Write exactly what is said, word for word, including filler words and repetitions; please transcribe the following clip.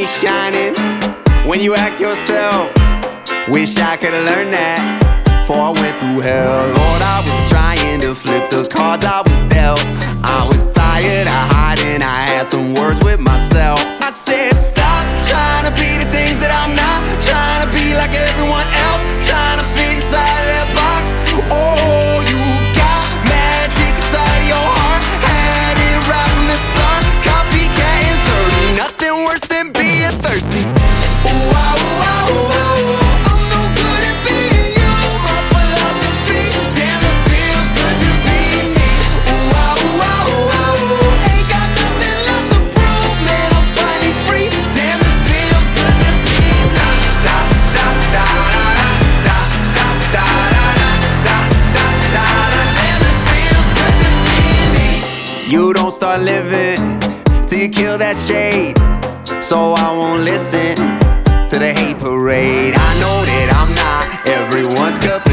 ain't shining when you act yourself. Wish I could've learned that before I went through hell. Lord, I was trying to flip the cards I was dealt. I was tired of hiding, I had some words with myself. I said stop trying to be the things that I'm not, trying to be like everyone else, trying to fit inside of that box. Oh, you got magic inside of your heart, had it right from the start. Copycat is dirty, nothing worse than being thirsty. Ooh, ah, ooh, ah, ooh, ah, ooh. I'm no good at being you, my philosophy. Damn, it feels good to be me. Ooh, ah, ooh, ah, ooh, ah, ooh. Ain't got nothing left to prove, man, I'm finally free. Damn, it feels good to be me. Da, da, da, da, da, da, da, da, da, da, da, da. Damn, it feels good to be me. You don't start living till you kill that shade, so I won't listen to the hate parade. I know that I'm not everyone's cup